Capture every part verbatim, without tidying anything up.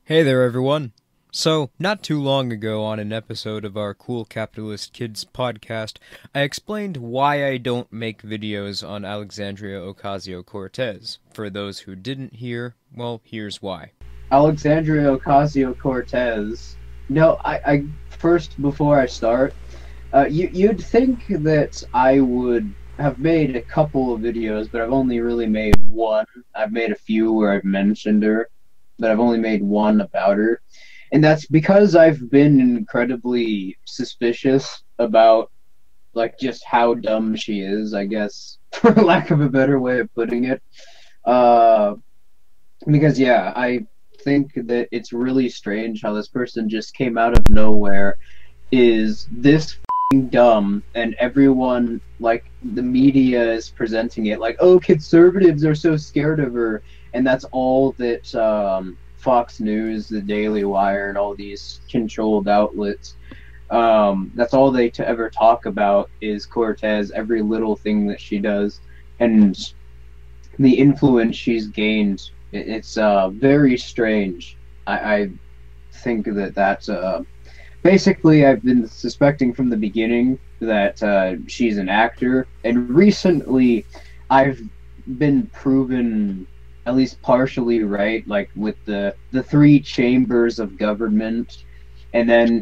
Hey there, everyone. So, not too long ago on an episode of our Cool Capitalist Kids podcast, I explained why I don't make videos on Alexandria Ocasio-Cortez. For those who didn't hear, well, here's why. Alexandria Ocasio-Cortez. No, I, I first before I start, uh, you you'd think that I would have made a couple of videos, but I've only really made one. I've made a few where I've mentioned her, but I've only made one about her, and that's because I've been incredibly suspicious about like just how dumb she is, I guess, for lack of a better way of putting it. Uh, because yeah, I think that it's really strange how this person just came out of nowhere, is this f***ing dumb, and everyone, like, the media is presenting it like, oh, conservatives are so scared of her, and that's all that um, Fox News, the Daily Wire, and all these controlled outlets, um, that's all they to ever talk about is Cortez, every little thing that she does, and the influence she's gained. It's uh, very strange. I, I think that that's uh, basically I've been suspecting from the beginning that uh, she's an actor, and recently I've been proven at least partially right, like with the the three chambers of government, and then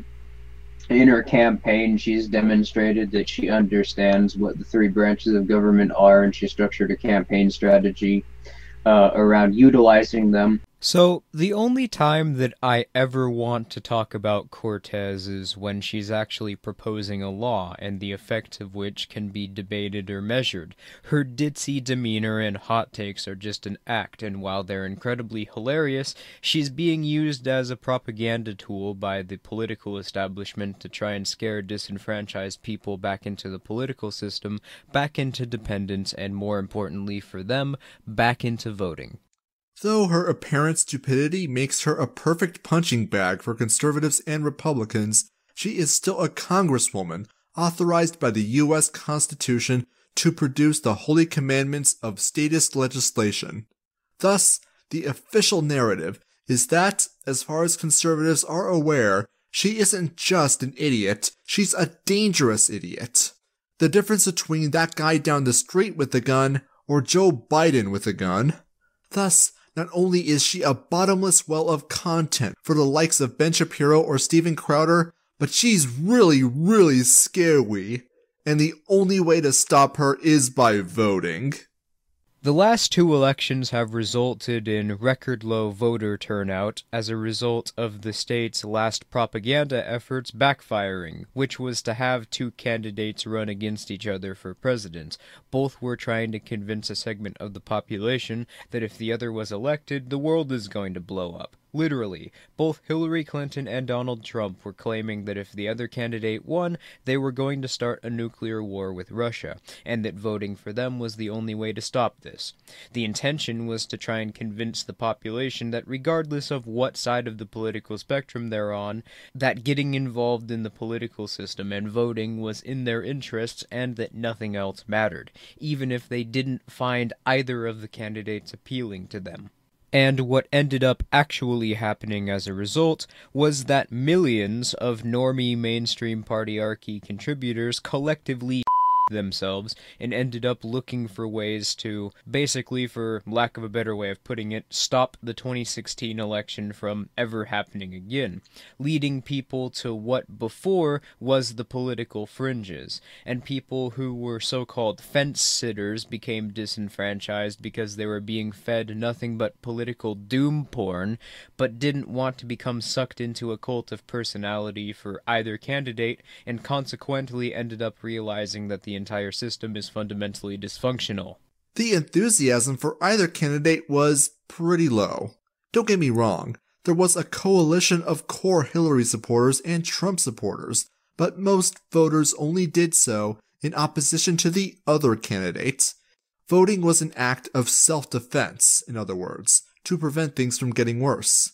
in her campaign she's demonstrated that she understands what the three branches of government are, and she structured a campaign strategy uh, around utilizing them. So, the only time that I ever want to talk about Cortez is when she's actually proposing a law, and the effect of which can be debated or measured. Her ditzy demeanor and hot takes are just an act, and while they're incredibly hilarious, she's being used as a propaganda tool by the political establishment to try and scare disenfranchised people back into the political system, back into dependence, and more importantly for them, back into voting. Though her apparent stupidity makes her a perfect punching bag for conservatives and Republicans, she is still a congresswoman authorized by the U S Constitution to produce the holy commandments of statist legislation. Thus, the official narrative is that, as far as conservatives are aware, she isn't just an idiot, she's a dangerous idiot. The difference between that guy down the street with a gun or Joe Biden with a gun. Thus, not only is she a bottomless well of content for the likes of Ben Shapiro or Steven Crowder, but she's really, really scary. And the only way to stop her is by voting. The last two elections have resulted in record-low voter turnout as a result of the state's last propaganda efforts backfiring, which was to have two candidates run against each other for president. Both were trying to convince a segment of the population that if the other was elected, the world is going to blow up. Literally, both Hillary Clinton and Donald Trump were claiming that if the other candidate won, they were going to start a nuclear war with Russia, and that voting for them was the only way to stop this. The intention was to try and convince the population that regardless of what side of the political spectrum they're on, that getting involved in the political system and voting was in their interests and that nothing else mattered, even if they didn't find either of the candidates appealing to them. And what ended up actually happening as a result was that millions of normie mainstream partyarchy contributors collectively themselves and ended up looking for ways to, basically, for lack of a better way of putting it, stop the twenty sixteen election from ever happening again, leading people to what before was the political fringes, and people who were so-called fence-sitters became disenfranchised because they were being fed nothing but political doom porn, but didn't want to become sucked into a cult of personality for either candidate, and consequently ended up realizing that the entire system is fundamentally dysfunctional. The enthusiasm for either candidate was pretty low. Don't get me wrong, there was a coalition of core Hillary supporters and Trump supporters, but most voters only did so in opposition to the other candidates. Voting was an act of self-defense, in other words, to prevent things from getting worse.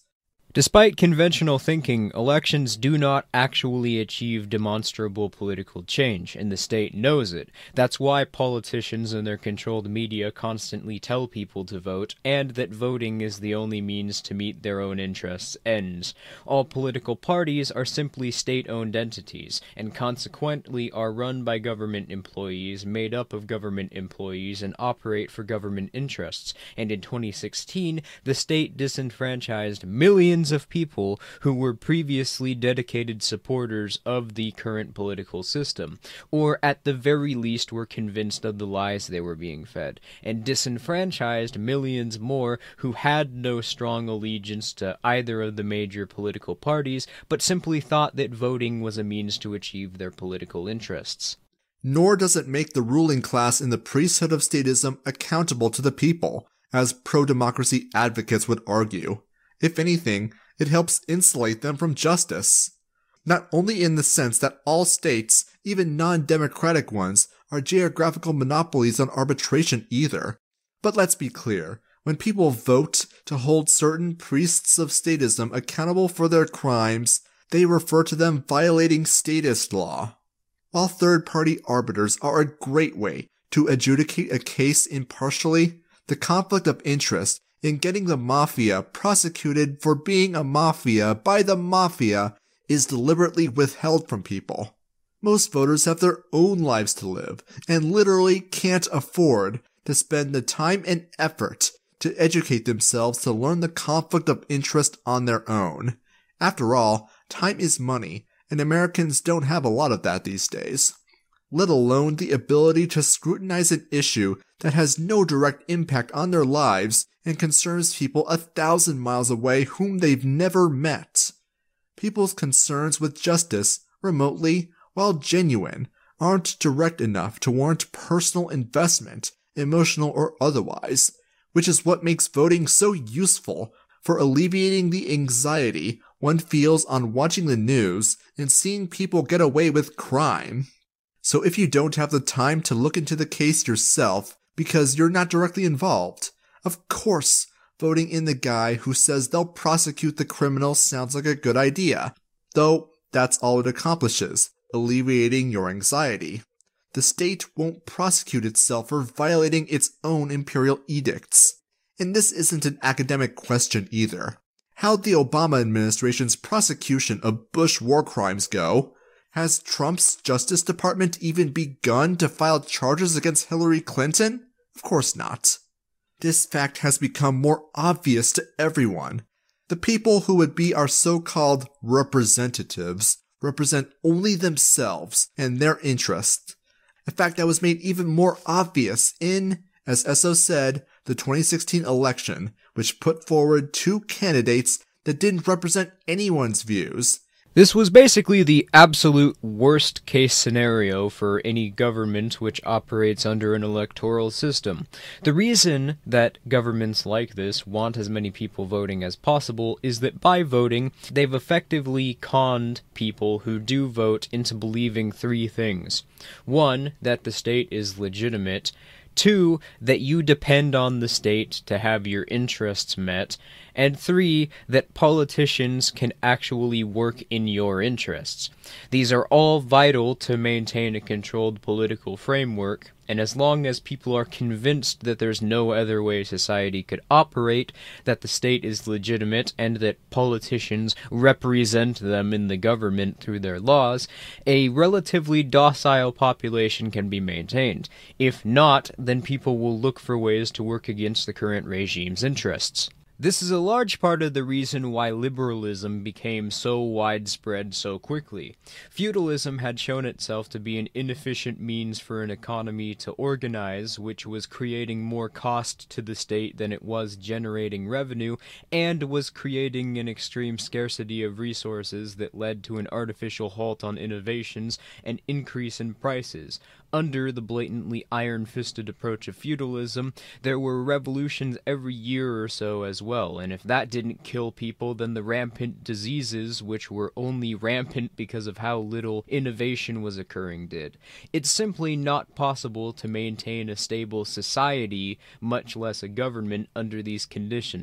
Despite conventional thinking, elections do not actually achieve demonstrable political change, and the state knows it. That's why politicians and their controlled media constantly tell people to vote, and that voting is the only means to meet their own interests' ends. All political parties are simply state-owned entities, and consequently are run by government employees, made up of government employees, and operate for government interests. And in twenty sixteen, the state disenfranchised millions of people who were previously dedicated supporters of the current political system, or at the very least were convinced of the lies they were being fed, and disenfranchised millions more who had no strong allegiance to either of the major political parties, but simply thought that voting was a means to achieve their political interests. Nor does it make the ruling class in the priesthood of statism accountable to the people, as pro-democracy advocates would argue. If anything, it helps insulate them from justice. Not only in the sense that all states, even non-democratic ones, are geographical monopolies on arbitration either. But let's be clear, when people vote to hold certain priests of statism accountable for their crimes, they refer to them violating statist law. While third-party arbiters are a great way to adjudicate a case impartially, the conflict of interest in getting the mafia prosecuted for being a mafia by the mafia is deliberately withheld from people. Most voters have their own lives to live and literally can't afford to spend the time and effort to educate themselves to learn the conflict of interest on their own. After all, time is money, and Americans don't have a lot of that these days, let alone the ability to scrutinize an issue that has no direct impact on their lives and concerns people a thousand miles away whom they've never met. People's concerns with justice, remotely, while genuine, aren't direct enough to warrant personal investment, emotional or otherwise, which is what makes voting so useful for alleviating the anxiety one feels on watching the news and seeing people get away with crime. So if you don't have the time to look into the case yourself because you're not directly involved, of course, voting in the guy who says they'll prosecute the criminal sounds like a good idea, though that's all it accomplishes, alleviating your anxiety. The state won't prosecute itself for violating its own imperial edicts. And this isn't an academic question either. How'd the Obama administration's prosecution of Bush war crimes go? Has Trump's Justice Department even begun to file charges against Hillary Clinton? Of course not. This fact has become more obvious to everyone. The people who would be our so-called representatives represent only themselves and their interests. A fact that was made even more obvious in, as Esso said, the twenty sixteen election, which put forward two candidates that didn't represent anyone's views. This was basically the absolute worst case scenario for any government which operates under an electoral system. The reason that governments like this want as many people voting as possible is that by voting, they've effectively conned people who do vote into believing three things. One, that the state is legitimate. Two, that you depend on the state to have your interests met. And three, that politicians can actually work in your interests. These are all vital to maintain a controlled political framework, and as long as people are convinced that there's no other way society could operate, that the state is legitimate, and that politicians represent them in the government through their laws, a relatively docile population can be maintained. If not, then people will look for ways to work against the current regime's interests. This is a large part of the reason why liberalism became so widespread so quickly. Feudalism had shown itself to be an inefficient means for an economy to organize, which was creating more cost to the state than it was generating revenue, and was creating an extreme scarcity of resources that led to an artificial halt on innovations and increase in prices. Under the blatantly iron-fisted approach of feudalism, there were revolutions every year or so as well, and if that didn't kill people, then the rampant diseases, which were only rampant because of how little innovation was occurring, did. It's simply not possible to maintain a stable society, much less a government, under these conditions.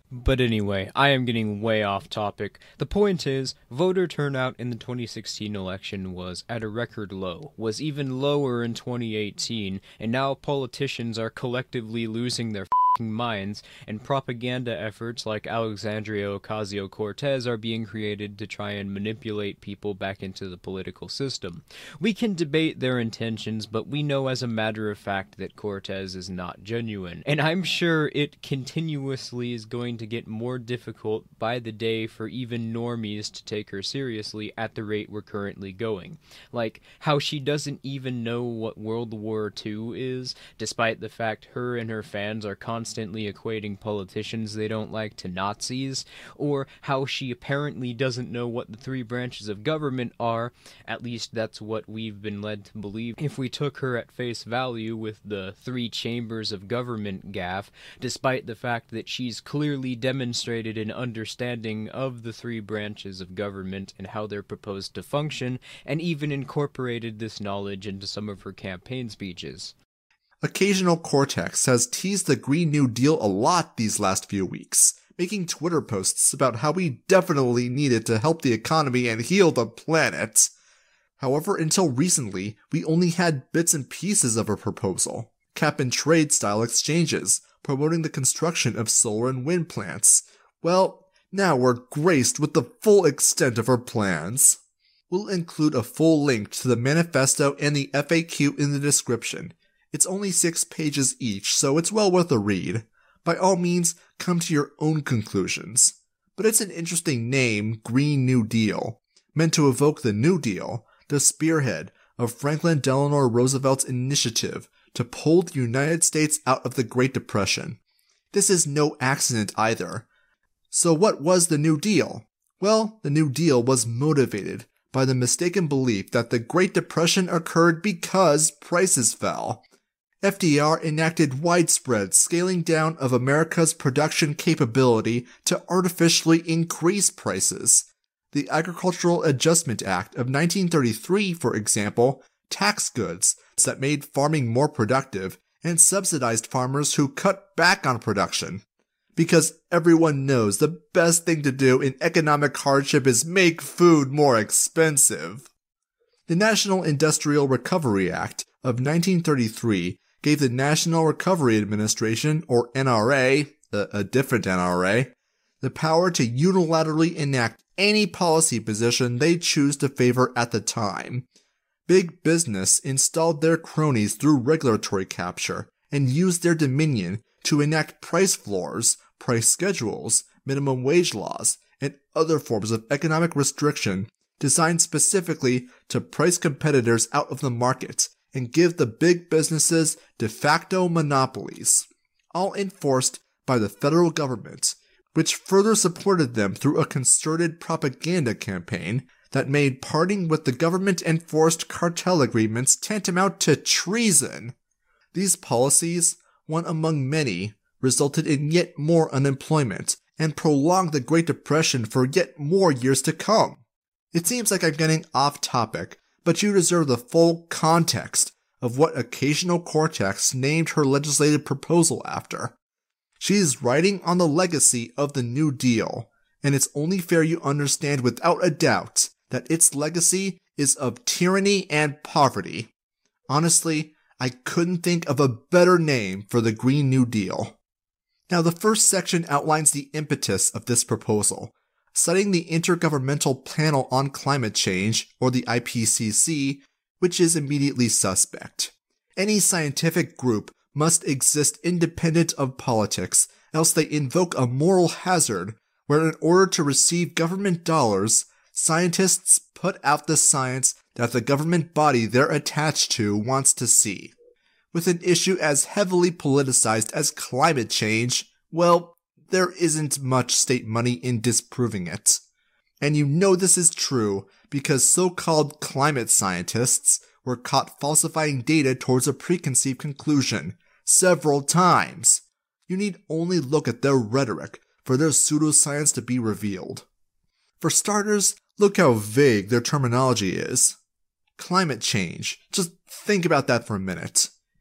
But anyway, I am getting way off topic. The point is, voter turnout in the twenty sixteen election was at a record low, was even lower in twenty eighteen, and now politicians are collectively losing their f***ing minds, and propaganda efforts like Alexandria Ocasio-Cortez are being created to try and manipulate people back into the political system. We can debate their intentions, but we know as a matter of fact that Cortez is not genuine, and I'm sure it continuously is going to get more difficult by the day for even normies to take her seriously at the rate we're currently going. Like, how she doesn't even know what World War Two is, despite the fact her and her fans are constantly equating politicians they don't like to Nazis, or how she apparently doesn't know what the three branches of government are, at least that's what we've been led to believe if we took her at face value with the three chambers of government gaffe, despite the fact that she's clearly demonstrated an understanding of the three branches of government and how they're proposed to function, and even incorporated this knowledge into some of her campaign speeches. Occasional Cortex has teased the Green New Deal a lot these last few weeks, making Twitter posts about how we definitely need it to help the economy and heal the planet. However, until recently, we only had bits and pieces of her proposal, cap-and-trade style exchanges, promoting the construction of solar and wind plants. Well, now we're graced with the full extent of her plans. We'll include a full link to the manifesto and the F A Q in the description. It's only six pages each, so it's well worth a read. By all means, come to your own conclusions. But it's an interesting name, Green New Deal, meant to evoke the New Deal, the spearhead of Franklin Delano Roosevelt's initiative to pull the United States out of the Great Depression. This is no accident either. So what was the New Deal? Well, the New Deal was motivated by the mistaken belief that the Great Depression occurred because prices fell. F D R enacted widespread scaling down of America's production capability to artificially increase prices. The Agricultural Adjustment Act of nineteen thirty-three, for example, taxed goods that made farming more productive and subsidized farmers who cut back on production. Because everyone knows the best thing to do in economic hardship is make food more expensive. The National Industrial Recovery Act of nineteen thirty-three gave the National Recovery Administration, or N R A, a, a different N R A, the power to unilaterally enact any policy position they choose to favor at the time. Big business installed their cronies through regulatory capture and used their dominion to enact price floors, price schedules, minimum wage laws, and other forms of economic restriction designed specifically to price competitors out of the market and give the big businesses de facto monopolies, all enforced by the federal government, which further supported them through a concerted propaganda campaign that made parting with the government-enforced cartel agreements tantamount to treason. These policies, one among many, resulted in yet more unemployment and prolonged the Great Depression for yet more years to come. It seems like I'm getting off topic, but you deserve the full context of what Occasional Cortex named her legislative proposal after. She is writing on the legacy of the New Deal, and it's only fair you understand without a doubt that its legacy is of tyranny and poverty. Honestly, I couldn't think of a better name for the Green New Deal. Now, the first section outlines the impetus of this proposal, citing the Intergovernmental Panel on Climate Change, or the I P C C, which is immediately suspect. Any scientific group must exist independent of politics, else they invoke a moral hazard where in order to receive government dollars, scientists put out the science that the government body they're attached to wants to see. With an issue as heavily politicized as climate change, well, there isn't much state money in disproving it. And you know this is true because so-called climate scientists were caught falsifying data towards a preconceived conclusion several times. You need only look at their rhetoric for their pseudoscience to be revealed. For starters, look how vague their terminology is. Climate change. Just think about that for a minute.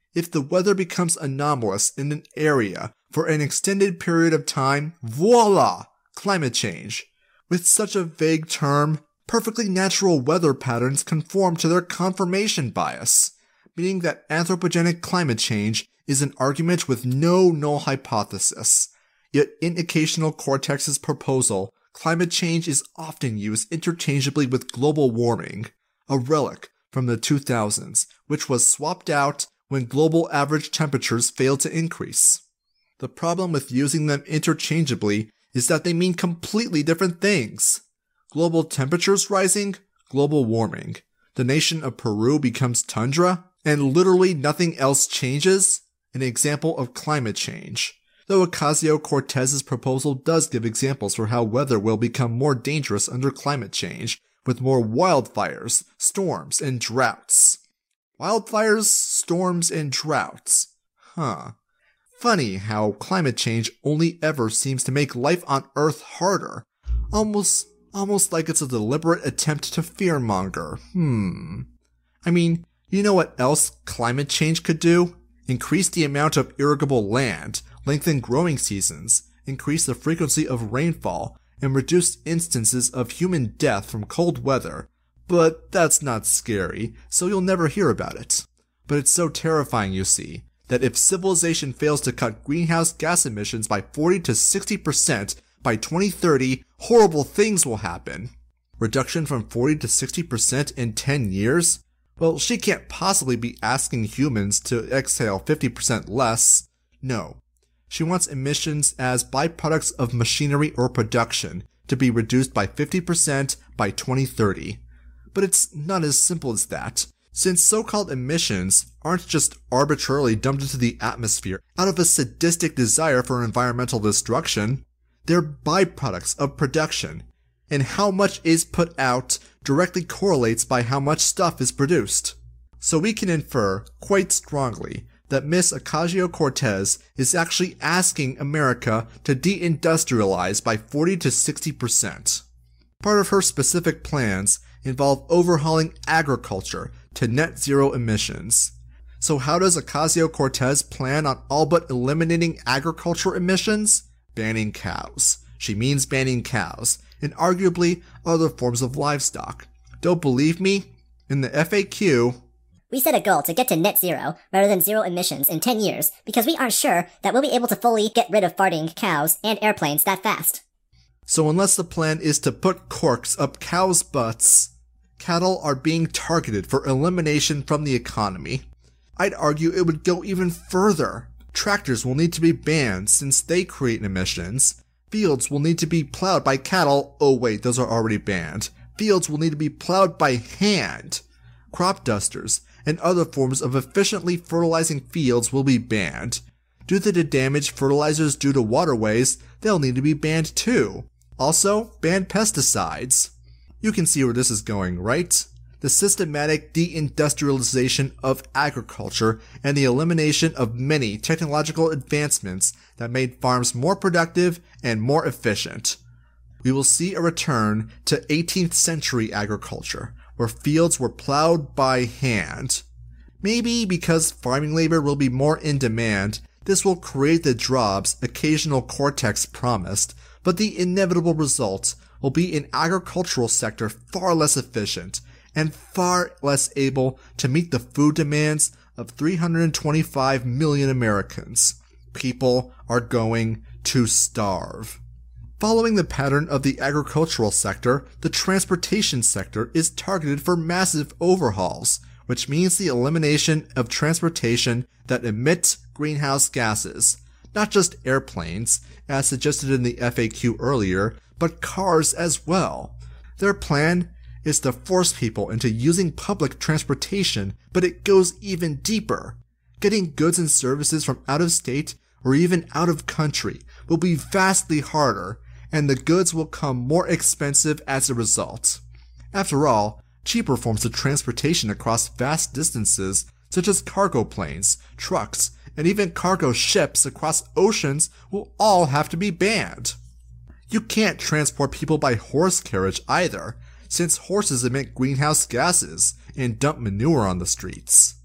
If the weather becomes anomalous in an area for an extended period of time, voila! Climate change. With such a vague term, perfectly natural weather patterns conform to their confirmation bias, meaning that anthropogenic climate change is an argument with no null hypothesis. Yet in Occasional Cortex's proposal, climate change is often used interchangeably with global warming, a relic from the two thousands, which was swapped out when global average temperatures failed to increase. The problem with using them interchangeably is that they mean completely different things. Global temperatures rising, global warming. The nation of Peru becomes tundra, and literally nothing else changes? An example of climate change. Though Ocasio-Cortez's proposal does give examples for how weather will become more dangerous under climate change, with more wildfires, storms, and droughts. Wildfires, storms, and droughts. Huh. Funny how climate change only ever seems to make life on Earth harder. Almost, almost like it's a deliberate attempt to fearmonger. Hmm. I mean, you know what else climate change could do? Increase the amount of irrigable land, lengthen growing seasons, increase the frequency of rainfall, and reduce instances of human death from cold weather. But that's not scary, so you'll never hear about it. But it's so terrifying, you see, that if civilization fails to cut greenhouse gas emissions by forty to sixty percent by twenty thirty, horrible things will happen. Reduction from forty to sixty percent in ten years? Well, she can't possibly be asking humans to exhale fifty percent less. No. She wants emissions as byproducts of machinery or production to be reduced by fifty percent by twenty thirty. But it's not as simple as that, since so-called emissions aren't just arbitrarily dumped into the atmosphere out of a sadistic desire for environmental destruction. They're byproducts of production, and how much is put out directly correlates by how much stuff is produced. So we can infer, quite strongly, that Miss Ocasio-Cortez is actually asking America to deindustrialize by forty to sixty percent. Part of her specific plans involve overhauling agriculture to net zero emissions. So how does Ocasio-Cortez plan on all but eliminating agriculture emissions? Banning cows. She means banning cows, and arguably other forms of livestock. Don't believe me? In the F A Q, we set a goal to get to net zero rather than zero emissions in ten years because we aren't sure that we'll be able to fully get rid of farting cows and airplanes that fast. So unless the plan is to put corks up cows' butts, cattle are being targeted for elimination from the economy. I'd argue it would go even further. Tractors will need to be banned since they create emissions. Fields will need to be plowed by cattle. Oh wait, those are already banned. Fields will need to be plowed by hand. Crop dusters and other forms of efficiently fertilizing fields will be banned. Due to the damage fertilizers do to waterways, they'll need to be banned too. Also, ban pesticides. You can see where this is going, right? The systematic deindustrialization of agriculture and the elimination of many technological advancements that made farms more productive and more efficient. We will see a return to eighteenth century agriculture, where fields were plowed by hand. Maybe because farming labor will be more in demand, this will create the jobs Occasional Cortex promised, but the inevitable result will be an agricultural sector far less efficient and far less able to meet the food demands of three hundred twenty-five million Americans. People are going to starve. Following the pattern of the agricultural sector, the transportation sector is targeted for massive overhauls, which means the elimination of transportation that emits greenhouse gases. Not just airplanes, as suggested in the F A Q earlier, but cars as well. Their plan is to force people into using public transportation, but it goes even deeper. Getting goods and services from out of state or even out of country will be vastly harder, and the goods will come more expensive as a result. After all, cheaper forms of transportation across vast distances, such as cargo planes, trucks, and even cargo ships across oceans, will all have to be banned. You can't transport people by horse carriage either, since horses emit greenhouse gases and dump manure on the streets.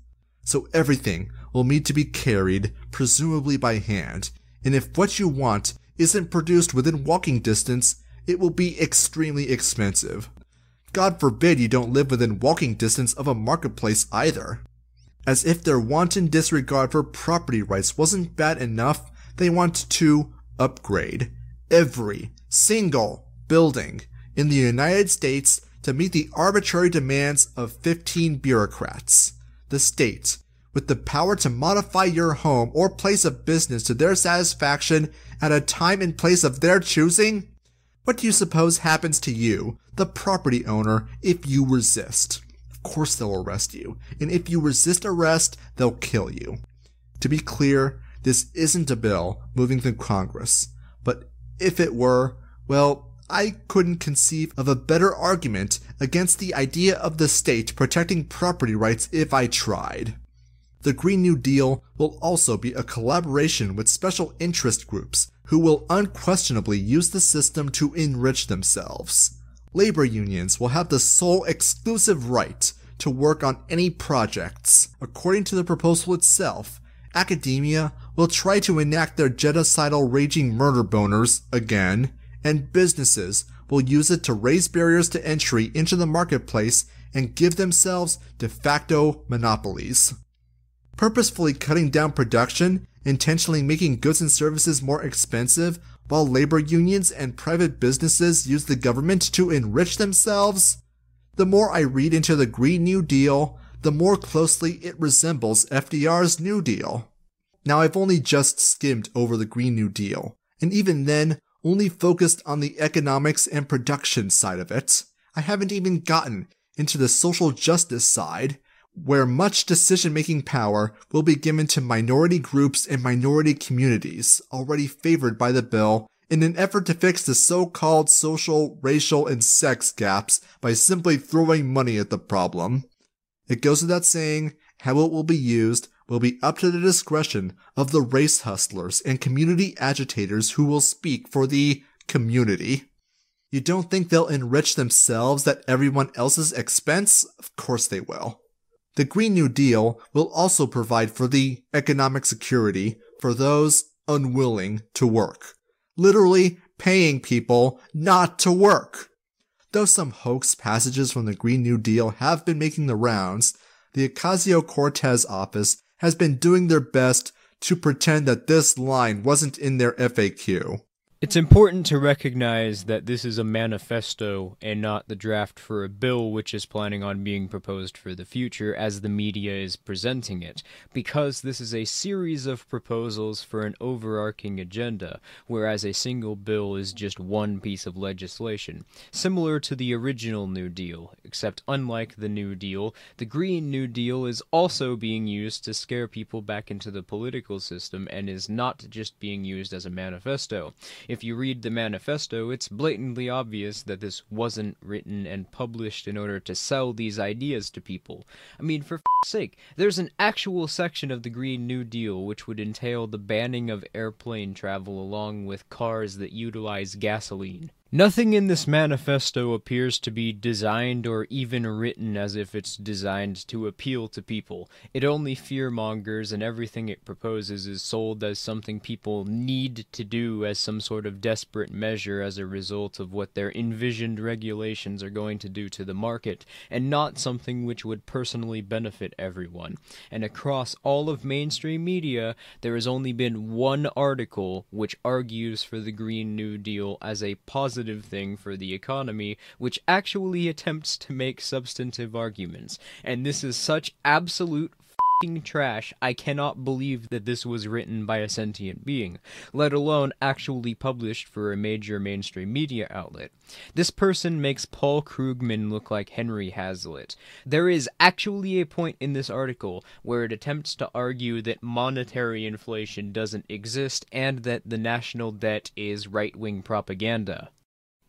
so everything will need to be carried, presumably by hand, and if what you want isn't produced within walking distance, it will be extremely expensive. God forbid you don't live within walking distance of a marketplace either. As if their wanton disregard for property rights wasn't bad enough, they want to upgrade every single building in the United States to meet the arbitrary demands of fifteen bureaucrats. The state, with the power to modify your home or place of business to their satisfaction at a time and place of their choosing? What do you suppose happens to you, the property owner, if you resist? Of course they'll arrest you, and if you resist arrest, they'll kill you. To be clear, this isn't a bill moving through Congress, but if it were, well, I couldn't conceive of a better argument against the idea of the state protecting property rights if I tried. The Green New Deal will also be a collaboration with special interest groups who will unquestionably use the system to enrich themselves. Labor unions will have the sole exclusive right to work on any projects. According to the proposal itself, academia will try to enact their genocidal raging murder boners again, and businesses will use it to raise barriers to entry into the marketplace and give themselves de facto monopolies. Purposefully cutting down production, intentionally making goods and services more expensive, while labor unions and private businesses use the government to enrich themselves? The more I read into the Green New Deal, the more closely it resembles F D R's New Deal. Now, I've only just skimmed over the Green New Deal, and even then, only focused on the economics and production side of it. I haven't even gotten into the social justice side, where much decision-making power will be given to minority groups and minority communities already favored by the bill in an effort to fix the so-called social, racial, and sex gaps by simply throwing money at the problem. It goes without saying, how it will be used will be up to the discretion of the race hustlers and community agitators who will speak for the community. You don't think they'll enrich themselves at everyone else's expense? Of course they will. The Green New Deal will also provide for the economic security for those unwilling to work. Literally paying people not to work. Though some hoax passages from the Green New Deal have been making the rounds, the Ocasio-Cortez office has been doing their best to pretend that this line wasn't in their F A Q. It's important to recognize that this is a manifesto and not the draft for a bill which is planning on being proposed for the future as the media is presenting it, because this is a series of proposals for an overarching agenda, whereas a single bill is just one piece of legislation, similar to the original New Deal, except unlike the New Deal, the Green New Deal is also being used to scare people back into the political system and is not just being used as a manifesto. If you read the manifesto, it's blatantly obvious that this wasn't written and published in order to sell these ideas to people. I mean, for f***'s sake, there's an actual section of the Green New Deal which would entail the banning of airplane travel along with cars that utilize gasoline. Nothing in this manifesto appears to be designed or even written as if it's designed to appeal to people. It only fearmongers, and everything it proposes is sold as something people need to do as some sort of desperate measure as a result of what their envisioned regulations are going to do to the market, and not something which would personally benefit everyone. And across all of mainstream media, there has only been one article which argues for the Green New Deal as a positive thing for the economy, which actually attempts to make substantive arguments. And this is such absolute f***ing trash, I cannot believe that this was written by a sentient being, let alone actually published for a major mainstream media outlet. This person makes Paul Krugman look like Henry Hazlitt. There is actually a point in this article where it attempts to argue that monetary inflation doesn't exist and that the national debt is right-wing propaganda.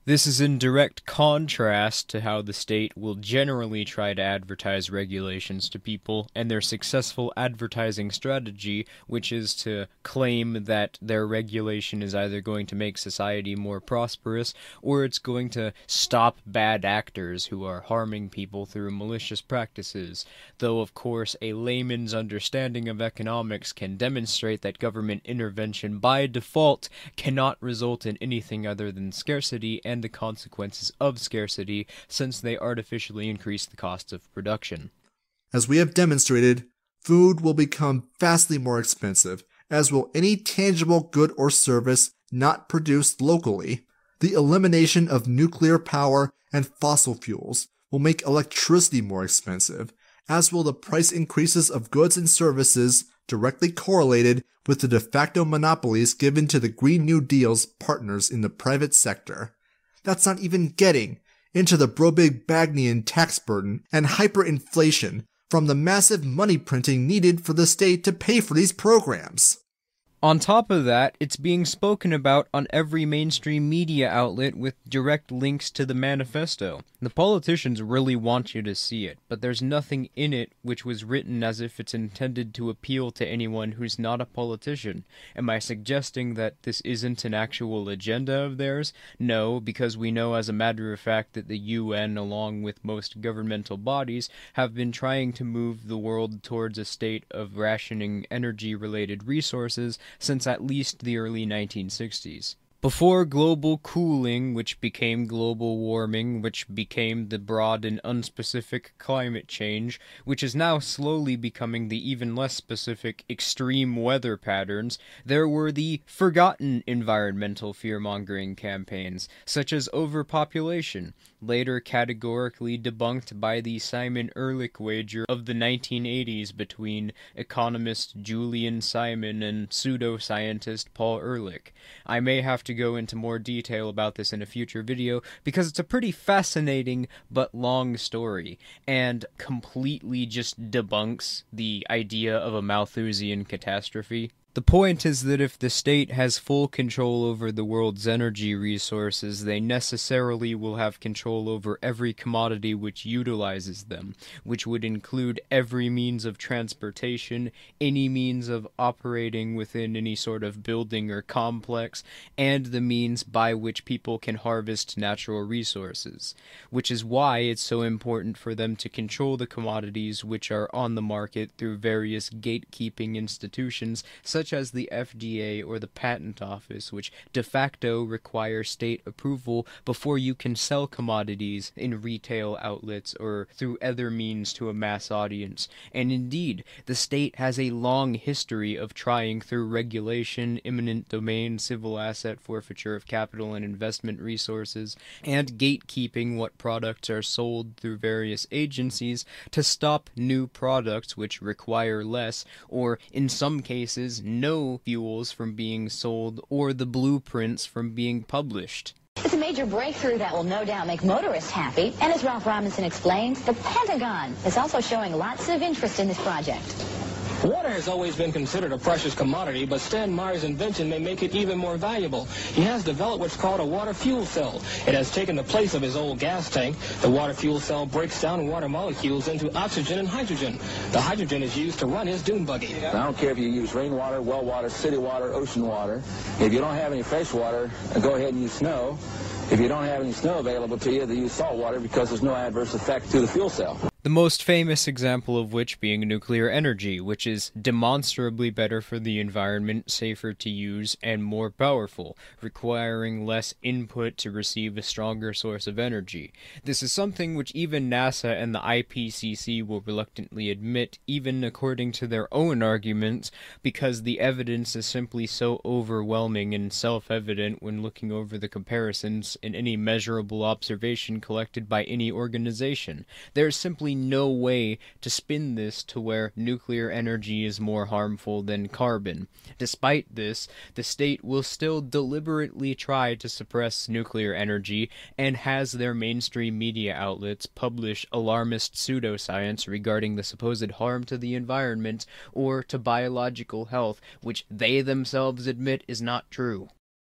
This is in direct contrast to how the state will generally try to advertise regulations to people and their successful advertising strategy, which is to claim that their regulation is either going to make society more prosperous or it's going to stop bad actors who are harming people through malicious practices. Though, of course, a layman's understanding of economics can demonstrate that government intervention by default cannot result in anything other than scarcity and and the consequences of scarcity, since they artificially increase the costs of production. As we have demonstrated, food will become vastly more expensive, as will any tangible good or service not produced locally. The elimination of nuclear power and fossil fuels will make electricity more expensive, as will the price increases of goods and services directly correlated with the de facto monopolies given to the Green New Deal's partners in the private sector. That's not even getting into the Brobig-Bagnian tax burden and hyperinflation from the massive money printing needed for the state to pay for these programs. On top of that, it's being spoken about on every mainstream media outlet with direct links to the manifesto. The politicians really want you to see it, but there's nothing in it which was written as if it's intended to appeal to anyone who's not a politician. Am I suggesting that this isn't an actual agenda of theirs? No, because we know as a matter of fact that the U N, along with most governmental bodies, have been trying to move the world towards a state of rationing energy-related resources since at least the early nineteen sixties. Before global cooling, which became global warming, which became the broad and unspecific climate change, which is now slowly becoming the even less specific extreme weather patterns, there were the forgotten environmental fear-mongering campaigns, such as overpopulation, later categorically debunked by the Simon Ehrlich wager of the nineteen eighties between economist Julian Simon and pseudoscientist Paul Ehrlich. I may have to go into more detail about this in a future video, because it's a pretty fascinating but long story, and completely just debunks the idea of a Malthusian catastrophe. The point is that if the state has full control over the world's energy resources, they necessarily will have control over every commodity which utilizes them, which would include every means of transportation, any means of operating within any sort of building or complex, and the means by which people can harvest natural resources, which is why it's so important for them to control the commodities which are on the market through various gatekeeping institutions, such such as the F D A or the Patent Office, which de facto require state approval before you can sell commodities in retail outlets or through other means to a mass audience. And indeed, the state has a long history of trying through regulation, eminent domain, civil asset forfeiture of capital and investment resources, and gatekeeping what products are sold through various agencies to stop new products which require less, or in some cases, no fuels from being sold or the blueprints from being published. It's a major breakthrough that will no doubt make motorists happy. And as Ralph Robinson explains, the Pentagon is also showing lots of interest in this project. Water has always been considered a precious commodity, but Stan Meyer's invention may make it even more valuable. He has developed what's called a water fuel cell. It has taken the place of his old gas tank. The water fuel cell breaks down water molecules into oxygen and hydrogen. The hydrogen is used to run his dune buggy. I don't care if you use rainwater, well water, city water, ocean water. If you don't have any fresh water, go ahead and use snow. If you don't have any snow available to you, then use salt water because there's no adverse effect to the fuel cell. The most famous example of which being nuclear energy, which is demonstrably better for the environment, safer to use, and more powerful, requiring less input to receive a stronger source of energy. This is something which even NASA and the I P C C will reluctantly admit, even according to their own arguments, because the evidence is simply so overwhelming and self-evident when looking over the comparisons in any measurable observation collected by any organization. There is simply no way to spin this to where nuclear energy is more harmful than carbon. Despite this, the state will still deliberately try to suppress nuclear energy and has their mainstream media outlets publish alarmist pseudoscience regarding the supposed harm to the environment or to biological health, which they themselves admit is not true.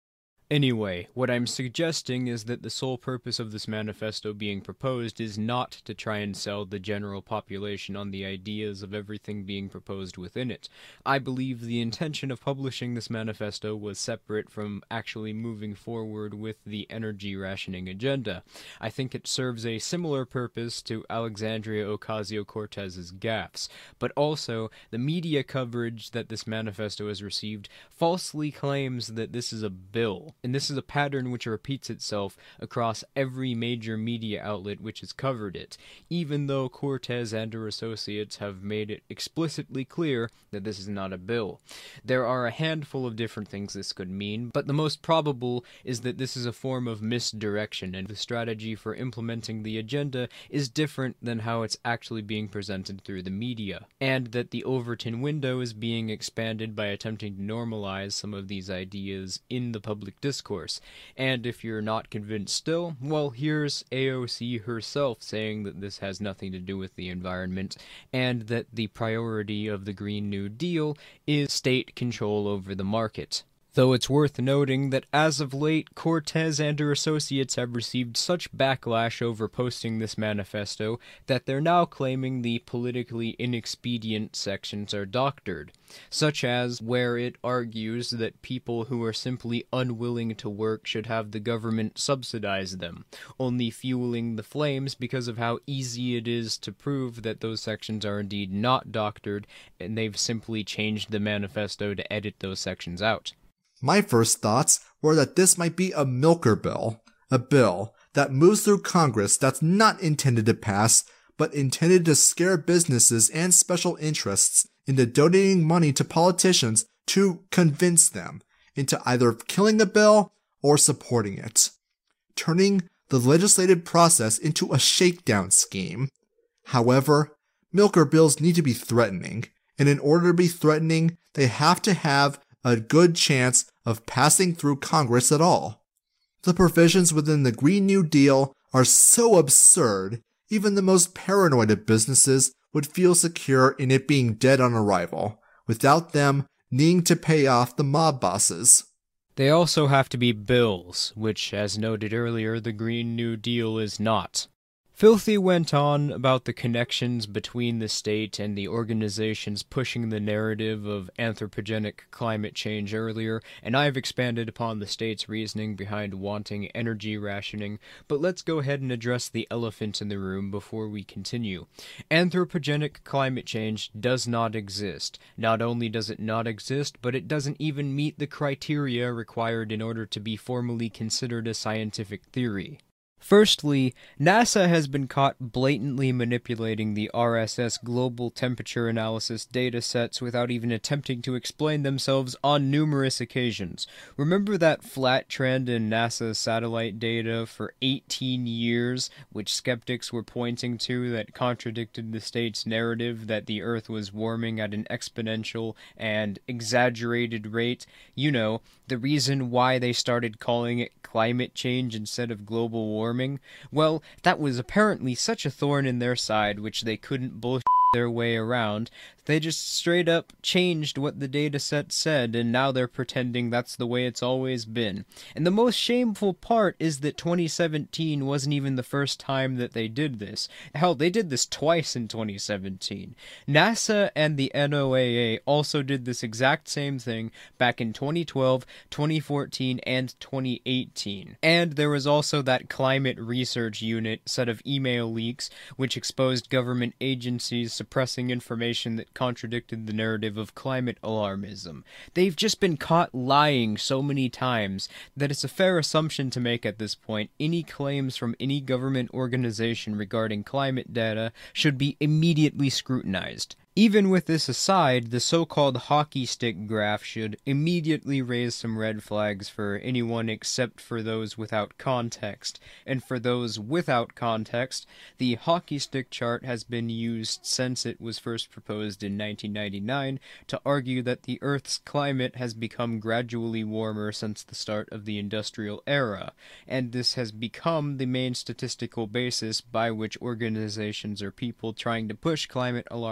Anyway, what I'm suggesting is that the sole purpose of this manifesto being proposed is not to try and sell the general population on the ideas of everything being proposed within it. I believe the intention of publishing this manifesto was separate from actually moving forward with the energy rationing agenda. I think it serves a similar purpose to Alexandria Ocasio-Cortez's gaffes, but also the media coverage that this manifesto has received falsely claims that this is a bill. And this is a pattern which repeats itself across every major media outlet which has covered it, even though Cortez and her associates have made it explicitly clear that this is not a bill. There are a handful of different things this could mean, but the most probable is that this is a form of misdirection, and the strategy for implementing the agenda is different than how it's actually being presented through the media, and that the Overton window is being expanded by attempting to normalize some of these ideas in the public discourse. discourse. And if you're not convinced still, well, here's A O C herself saying that this has nothing to do with the environment, and that the priority of the Green New Deal is state control over the market. Though it's worth noting that as of late, Cortez and her associates have received such backlash over posting this manifesto that they're now claiming the politically inexpedient sections are doctored, such as where it argues that people who are simply unwilling to work should have the government subsidize them, only fueling the flames because of how easy it is to prove that those sections are indeed not doctored, and they've simply changed the manifesto to edit those sections out. My first thoughts were that this might be a milker bill, a bill that moves through Congress that's not intended to pass, but intended to scare businesses and special interests into donating money to politicians to convince them into either killing the bill or supporting it, turning the legislative process into a shakedown scheme. However, milker bills need to be threatening, and in order to be threatening, they have to have a good chance of passing through Congress at all. The provisions within the Green New Deal are so absurd, even the most paranoid of businesses would feel secure in it being dead on arrival, without them needing to pay off the mob bosses. They also have to be bills, which, as noted earlier, the Green New Deal is not. Filthy went on about the connections between the state and the organizations pushing the narrative of anthropogenic climate change earlier, and I've expanded upon the state's reasoning behind wanting energy rationing, but let's go ahead and address the elephant in the room before we continue. Anthropogenic climate change does not exist. Not only does it not exist, but it doesn't even meet the criteria required in order to be formally considered a scientific theory. Firstly, NASA has been caught blatantly manipulating the R S S global temperature analysis datasets without even attempting to explain themselves on numerous occasions. Remember that flat trend in NASA's satellite data for eighteen years, which skeptics were pointing to that contradicted the state's narrative that the Earth was warming at an exponential and exaggerated rate? You know, the reason why they started calling it climate change instead of global warming? Well, that was apparently such a thorn in their side which they couldn't bullshit their way around. They just straight up changed what the dataset said, and now they're pretending that's the way it's always been. And the most shameful part is that twenty seventeen wasn't even the first time that they did this. Hell, they did this twice in twenty seventeen. NASA and the N O A A also did this exact same thing back in twenty twelve, twenty fourteen, and twenty eighteen. And there was also that Climate Research Unit set of email leaks which exposed government agencies suppressing information that contradicted the narrative of climate alarmism. They've just been caught lying so many times that it's a fair assumption to make at this point any claims from any government organization regarding climate data should be immediately scrutinized. Even with this aside, the so-called hockey stick graph should immediately raise some red flags for anyone except for those without context. And for those without context, the hockey stick chart has been used since it was first proposed in nineteen ninety-nine to argue that the Earth's climate has become gradually warmer since the start of the industrial era, and this has become the main statistical basis by which organizations or people trying to push climate alarmism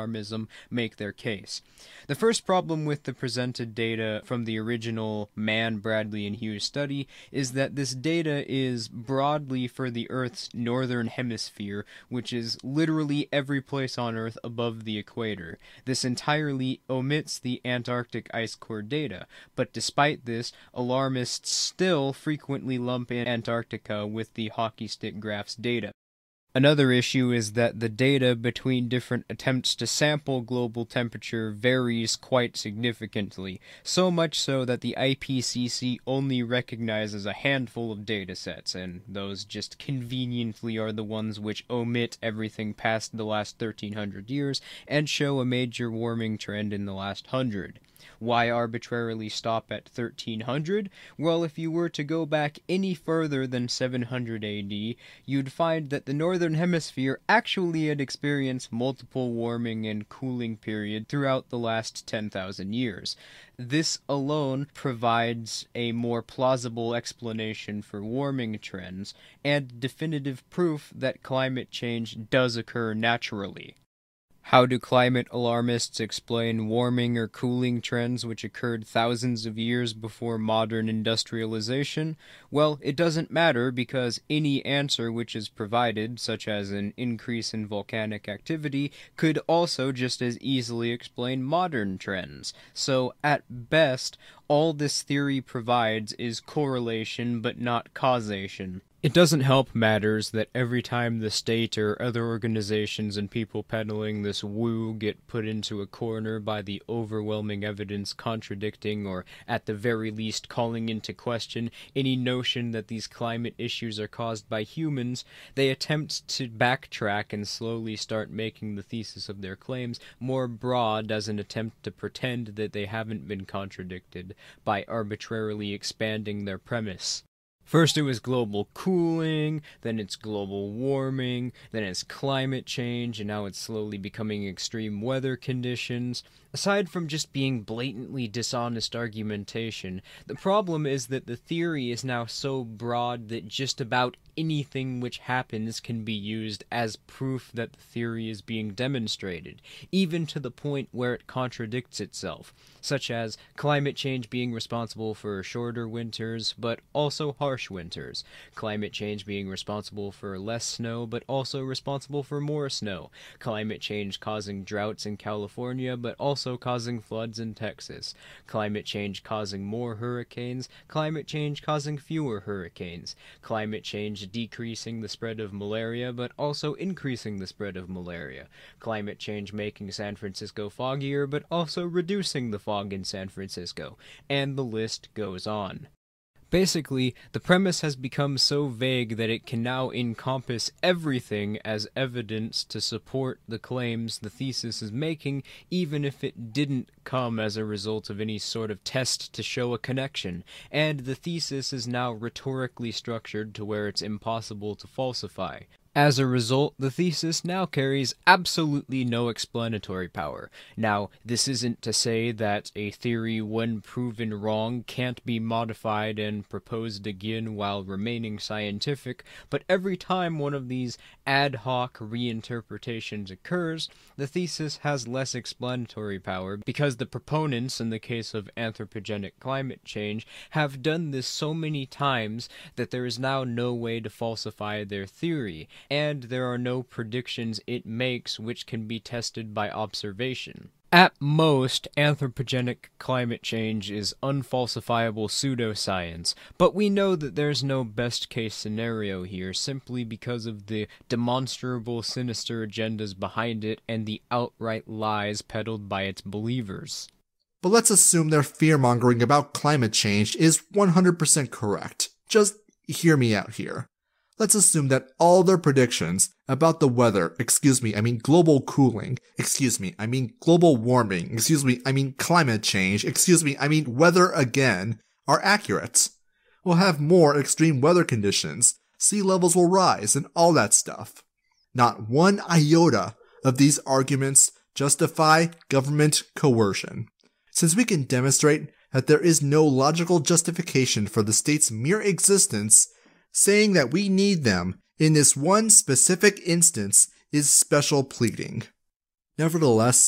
make their case. The first problem with the presented data from the original Mann, Bradley, and Hughes study is that this data is broadly for the Earth's northern hemisphere, which is literally every place on Earth above the equator. This entirely omits the Antarctic ice core data, but despite this, alarmists still frequently lump in Antarctica with the hockey stick graphs data. Another issue is that the data between different attempts to sample global temperature varies quite significantly, so much so that the I P C C only recognizes a handful of datasets, and those just conveniently are the ones which omit everything past the last thirteen hundred years and show a major warming trend in the last hundred. Why arbitrarily stop at thirteen hundred? Well, if you were to go back any further than seven hundred A D, you'd find that the northern hemisphere actually had experienced multiple warming and cooling periods throughout the last ten thousand years. This alone provides a more plausible explanation for warming trends, and definitive proof that climate change does occur naturally. How do climate alarmists explain warming or cooling trends which occurred thousands of years before modern industrialization? Well, it doesn't matter because any answer which is provided, such as an increase in volcanic activity, could also just as easily explain modern trends. So, at best, all this theory provides is correlation but not causation. It doesn't help matters that every time the state or other organizations and people peddling this woo get put into a corner by the overwhelming evidence contradicting or at the very least calling into question any notion that these climate issues are caused by humans, they attempt to backtrack and slowly start making the thesis of their claims more broad as an attempt to pretend that they haven't been contradicted by arbitrarily expanding their premise. First it was global cooling, then it's global warming, then it's climate change, and now it's slowly becoming extreme weather conditions. Aside from just being blatantly dishonest argumentation, the problem is that the theory is now so broad that just about anything which happens can be used as proof that the theory is being demonstrated, even to the point where it contradicts itself, such as climate change being responsible for shorter winters, but also harsh winters, climate change being responsible for less snow, but also responsible for more snow, climate change causing droughts in California, but also also causing floods in Texas, climate change causing more hurricanes, climate change causing fewer hurricanes, climate change decreasing the spread of malaria but also increasing the spread of malaria, climate change making San Francisco foggier but also reducing the fog in San Francisco, and the list goes on. Basically, the premise has become so vague that it can now encompass everything as evidence to support the claims the thesis is making, even if it didn't come as a result of any sort of test to show a connection, and the thesis is now rhetorically structured to where it's impossible to falsify. As a result, the thesis now carries absolutely no explanatory power. Now, this isn't to say that a theory, when proven wrong, can't be modified and proposed again while remaining scientific, but every time one of these ad hoc reinterpretations occurs, the thesis has less explanatory power because the proponents, in the case of anthropogenic climate change, have done this so many times that there is now no way to falsify their theory, and there are no predictions it makes which can be tested by observation. At most, anthropogenic climate change is unfalsifiable pseudoscience, but we know that there's no best-case scenario here simply because of the demonstrable sinister agendas behind it and the outright lies peddled by its believers. But let's assume their fear-mongering about climate change is one hundred percent correct. Just hear me out here. Let's assume that all their predictions about the weather, excuse me, I mean global cooling, excuse me, I mean global warming, excuse me, I mean climate change, excuse me, I mean weather again, are accurate. We'll have more extreme weather conditions, sea levels will rise, and all that stuff. Not one iota of these arguments justify government coercion. Since we can demonstrate that there is no logical justification for the state's mere existence, saying that we need them in this one specific instance is special pleading. Nevertheless,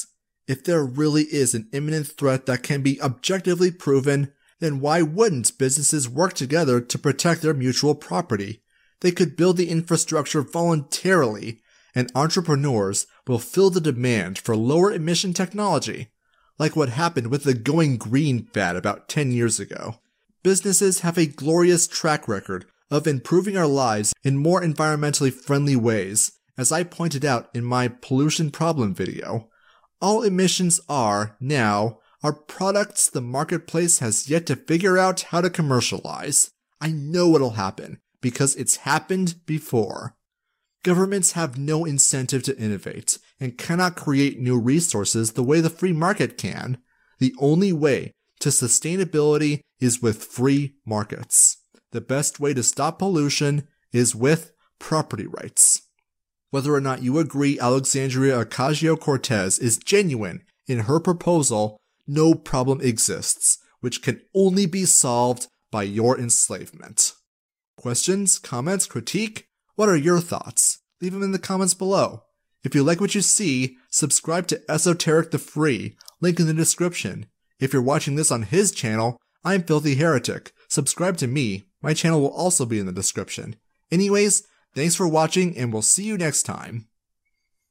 If there really is an imminent threat that can be objectively proven, then why wouldn't businesses work together to protect their mutual property? They could build the infrastructure voluntarily, and entrepreneurs will fill the demand for lower emission technology, like what happened with the going green fad about ten years ago. Businesses have a glorious track record of improving our lives in more environmentally friendly ways, as I pointed out in my pollution problem video. All emissions are, now, are products the marketplace has yet to figure out how to commercialize. I know it'll happen, because it's happened before. Governments have no incentive to innovate, and cannot create new resources the way the free market can. The only way to sustainability is with free markets. The best way to stop pollution is with property rights. Whether or not you agree Alexandria Ocasio-Cortez is genuine in her proposal, no problem exists, which can only be solved by your enslavement. Questions, comments, critique? What are your thoughts? Leave them in the comments below. If you like what you see, subscribe to Esoteric the Free, link in the description. If you're watching this on his channel, I'm Filthy Heretic. Subscribe to me, my channel will also be in the description. Anyways, thanks for watching and we'll see you next time.